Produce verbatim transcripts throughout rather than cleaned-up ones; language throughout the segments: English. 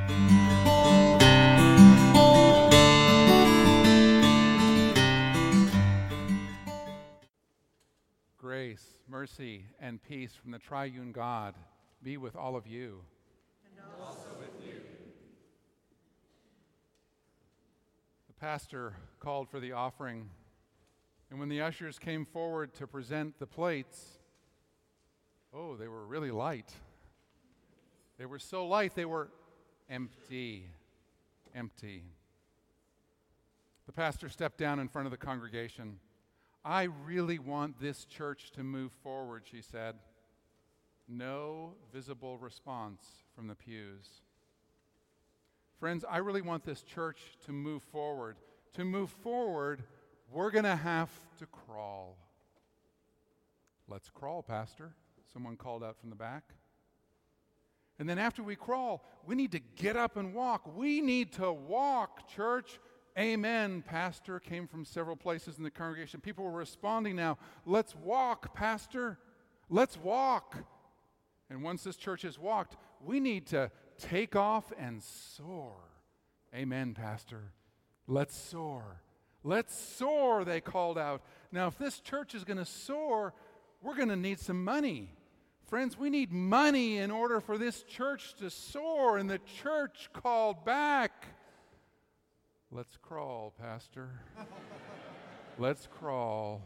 Grace, mercy, and peace from the triune God be with all of you. And also with you. The pastor called for the offering, and when the ushers came forward to present the plates, oh, they were really light. They were so light, they were empty, empty. The pastor stepped down in front of the congregation. I really want this church to move forward, she said. No visible response from the pews. Friends, I really want this church to move forward. To move forward, we're going to have to crawl. Let's crawl, Pastor, someone called out from the back. And then after we crawl, we need to get up and walk. We need to walk, church. Amen, Pastor, came from several places in the congregation. People were responding now. Let's walk, Pastor. Let's walk. And once this church has walked, we need to take off and soar. Amen, Pastor. Let's soar. Let's soar, they called out. Now, if this church is going to soar, we're going to need some money. Friends, we need money in order for this church to soar. And the church called back. Let's crawl, Pastor. Let's crawl.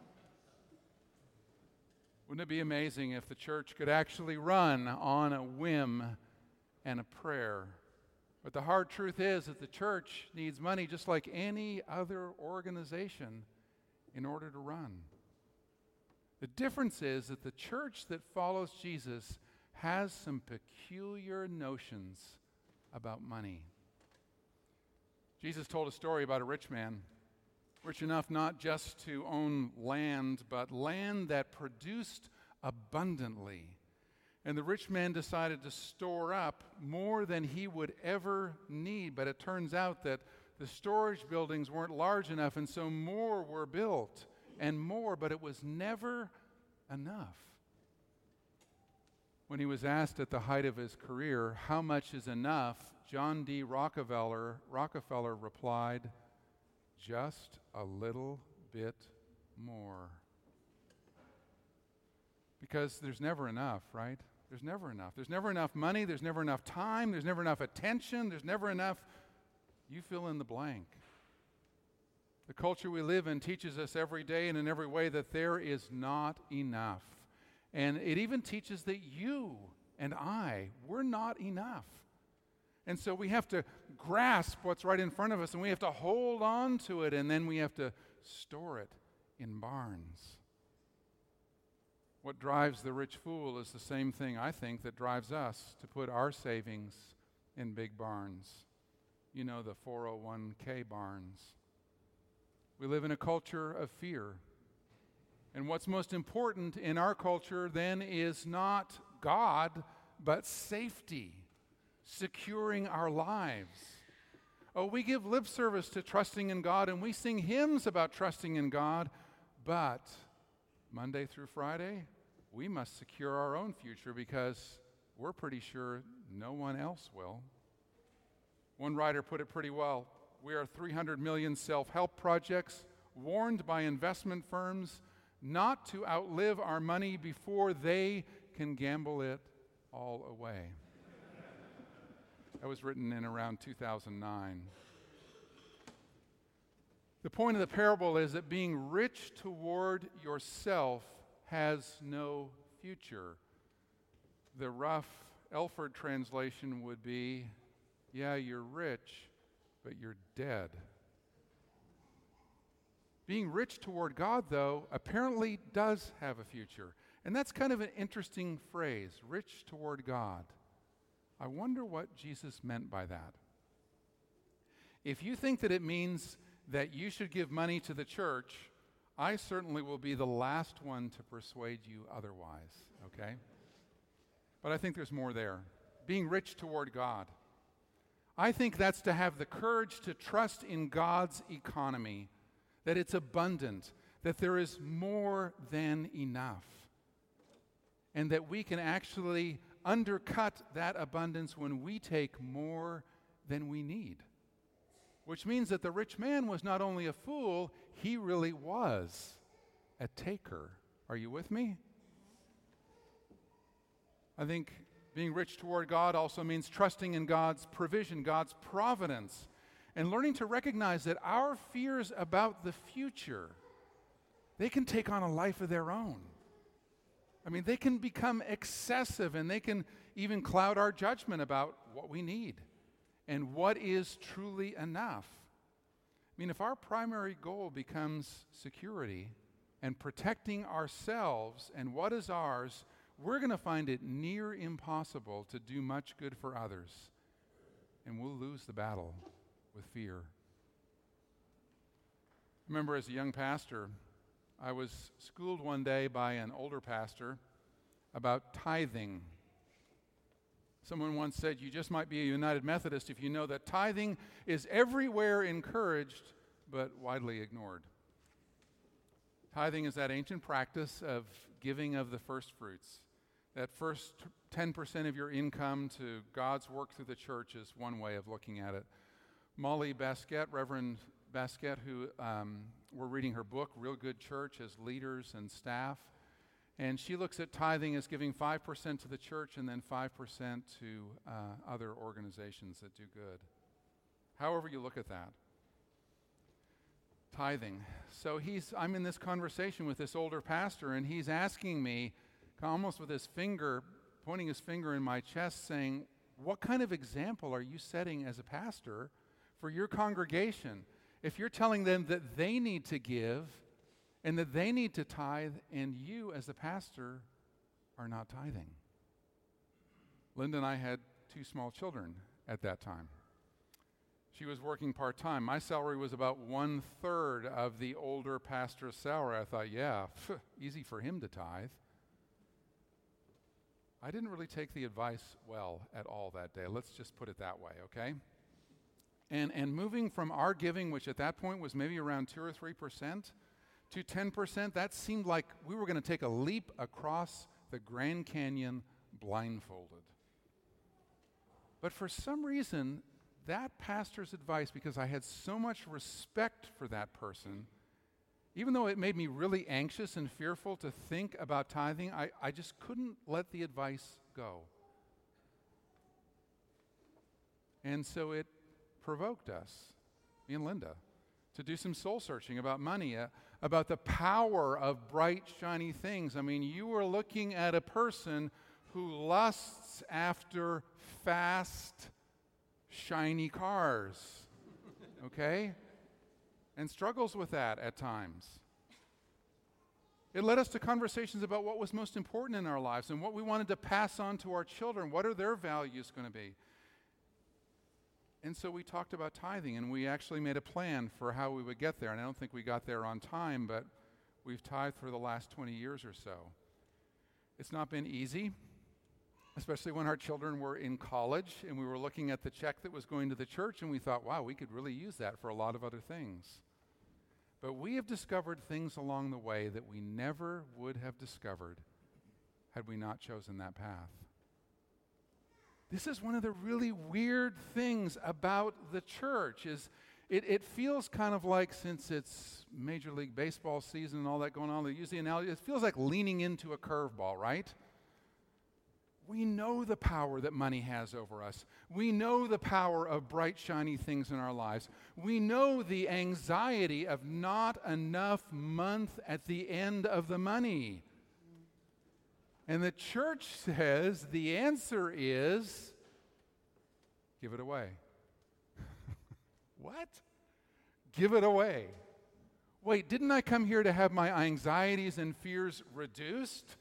Wouldn't it be amazing if the church could actually run on a whim and a prayer? But the hard truth is that the church needs money just like any other organization in order to run. The difference is that the church that follows Jesus has some peculiar notions about money. Jesus told a story about a rich man, rich enough not just to own land, but land that produced abundantly. And the rich man decided to store up more than he would ever need. But it turns out that the storage buildings weren't large enough, and so more were built and more, but it was never enough. When he was asked at the height of his career, how much is enough, John D. Rockefeller, Rockefeller replied, just a little bit more. Because there's never enough, right? There's never enough. There's never enough money. There's never enough time. There's never enough attention. There's never enough, you fill in the blank. The culture we live in teaches us every day and in every way that there is not enough. And it even teaches that you and I, we're not enough. And so we have to grasp what's right in front of us, and we have to hold on to it, and then we have to store it in barns. What drives the rich fool is the same thing, I think, that drives us to put our savings in big barns. You know, the four oh one k barns. We live in a culture of fear. And what's most important in our culture then is not God, but safety, securing our lives. Oh, we give lip service to trusting in God, and we sing hymns about trusting in God, but Monday through Friday, we must secure our own future because we're pretty sure no one else will. One writer put it pretty well. We are three hundred million self-help projects warned by investment firms not to outlive our money before they can gamble it all away. That was written in around two thousand nine. The point of the parable is that being rich toward yourself has no future. The rough Elford translation would be, yeah, you're rich, but you're dead. Being rich toward God, though, apparently does have a future. And that's kind of an interesting phrase, rich toward God. I wonder what Jesus meant by that. If you think that it means that you should give money to the church, I certainly will be the last one to persuade you otherwise, okay? But I think there's more there. Being rich toward God. I think that's to have the courage to trust in God's economy, that it's abundant, that there is more than enough, and that we can actually undercut that abundance when we take more than we need. Which means that the rich man was not only a fool, he really was a taker. Are you with me? I think being rich toward God also means trusting in God's provision, God's providence, and learning to recognize that our fears about the future, they can take on a life of their own. I mean, they can become excessive, and they can even cloud our judgment about what we need and what is truly enough. I mean, if our primary goal becomes security and protecting ourselves and what is ours, we're going to find it near impossible to do much good for others, and we'll lose the battle with fear. I remember as a young pastor, I was schooled one day by an older pastor about tithing. Someone once said, you just might be a United Methodist if you know that tithing is everywhere encouraged but widely ignored. Tithing is that ancient practice of giving of the first fruits. That first ten percent of your income to God's work through the church is one way of looking at it. Molly Baskett, Reverend Baskett, who um, we're reading her book, Real Good Church, as leaders and staff, and she looks at tithing as giving five percent to the church and then five percent to uh, other organizations that do good. However you look at that. Tithing. So he's, I'm in this conversation with this older pastor, and he's asking me, almost with his finger, pointing his finger in my chest, saying, what kind of example are you setting as a pastor for your congregation if you're telling them that they need to give and that they need to tithe, and you as the pastor are not tithing? Linda and I had two small children at that time. She was working part-time. My salary was about one-third of the older pastor's salary. I thought, yeah, phew, easy for him to tithe. I didn't really take the advice well at all that day. Let's just put it that way, okay? And and moving from our giving, which at that point was maybe around two or three percent, to ten percent, that seemed like we were going to take a leap across the Grand Canyon blindfolded. But for some reason, that pastor's advice, because I had so much respect for that person, even though it made me really anxious and fearful to think about tithing, I, I just couldn't let the advice go. And so it provoked us, me and Linda, to do some soul searching about money, uh, about the power of bright, shiny things. I mean, you were looking at a person who lusts after fast, shiny cars, okay? And struggles with that at times. It led us to conversations about what was most important in our lives and what we wanted to pass on to our children. What are their values going to be? And so we talked about tithing, and we actually made a plan for how we would get there. And I don't think we got there on time, but we've tithed for the last twenty years or so. It's not been easy, especially when our children were in college and we were looking at the check that was going to the church, and we thought, wow, we could really use that for a lot of other things. But we have discovered things along the way that we never would have discovered had we not chosen that path. This is one of the really weird things about the church, is it, it feels kind of like, since it's Major League Baseball season and all that going on, they use the analogy, it feels like leaning into a curveball, right? We know the power that money has over us. We know the power of bright, shiny things in our lives. We know the anxiety of not enough month at the end of the money. And the church says the answer is, give it away. What? Give it away. Wait, didn't I come here to have my anxieties and fears reduced?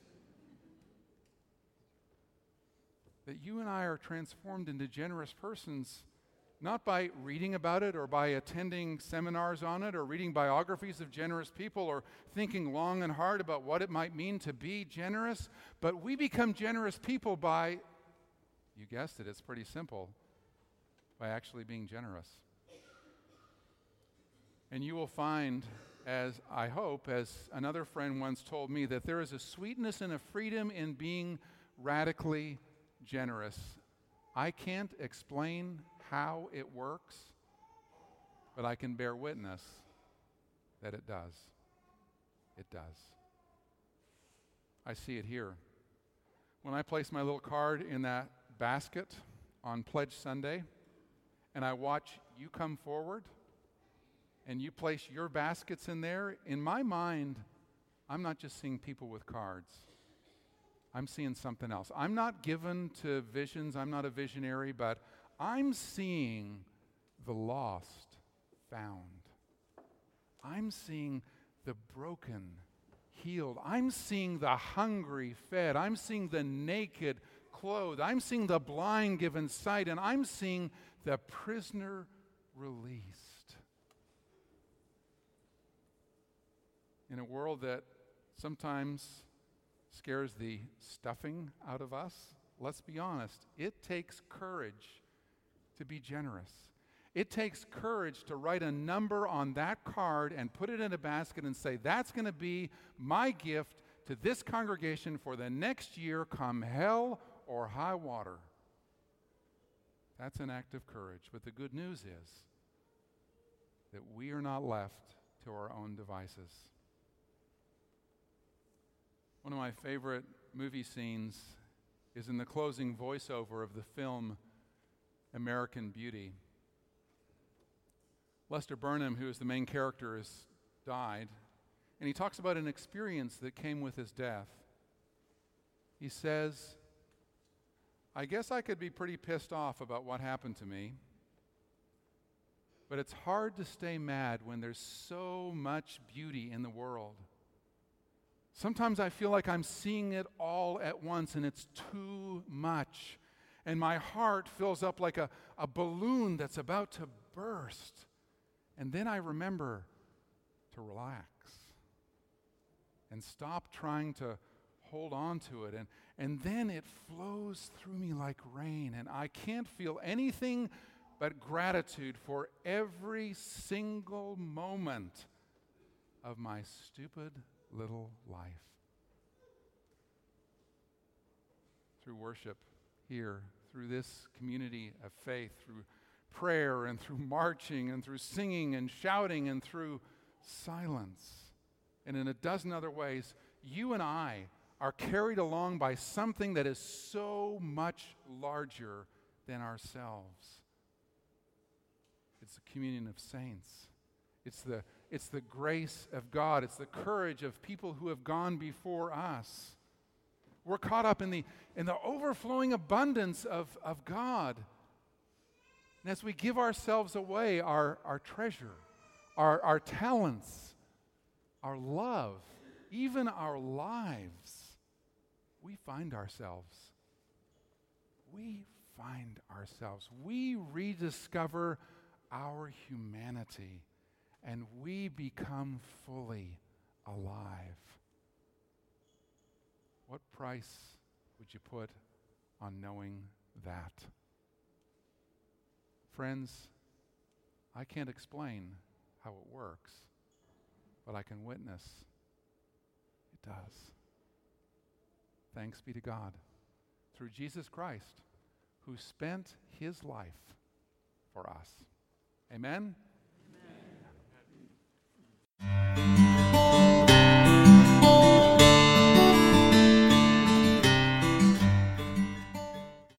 That you and I are transformed into generous persons, not by reading about it or by attending seminars on it or reading biographies of generous people or thinking long and hard about what it might mean to be generous, but we become generous people by, you guessed it, it's pretty simple, by actually being generous. And you will find, as I hope, as another friend once told me, that there is a sweetness and a freedom in being radically generous. I can't explain how it works, but I can bear witness that it does. It does. I see it here. When I place my little card in that basket on Pledge Sunday, and I watch you come forward, and you place your baskets in there, in my mind, I'm not just seeing people with cards. I'm seeing something else. I'm not given to visions. I'm not a visionary, but I'm seeing the lost found. I'm seeing the broken healed. I'm seeing the hungry fed. I'm seeing the naked clothed. I'm seeing the blind given sight, and I'm seeing the prisoner released. In a world that sometimes scares the stuffing out of us, let's be honest, it takes courage to be generous. It takes courage to write a number on that card and put it in a basket and say, that's going to be my gift to this congregation for the next year, come hell or high water. That's an act of courage. But the good news is that we are not left to our own devices. One of my favorite movie scenes is in the closing voiceover of the film American Beauty. Lester Burnham, who is the main character, has died, and he talks about an experience that came with his death. He says, I guess I could be pretty pissed off about what happened to me, but it's hard to stay mad when there's so much beauty in the world. Sometimes I feel like I'm seeing it all at once, and it's too much. And my heart fills up like a, a balloon that's about to burst. And then I remember to relax and stop trying to hold on to it. And, and then it flows through me like rain, and I can't feel anything but gratitude for every single moment of my stupid little life. Through worship here, through this community of faith, through prayer and through marching and through singing and shouting and through silence, and in a dozen other ways, you and I are carried along by something that is so much larger than ourselves. It's the communion of saints. It's the It's the grace of God. It's the courage of people who have gone before us. We're caught up in the, in the overflowing abundance of, of God. And as we give ourselves away, our, our treasure, our, our talents, our love, even our lives, we find ourselves. We find ourselves. We rediscover our humanity. And we become fully alive. What price would you put on knowing that? Friends, I can't explain how it works, but I can witness it does. Thanks be to God through Jesus Christ, who spent his life for us. Amen? Amen.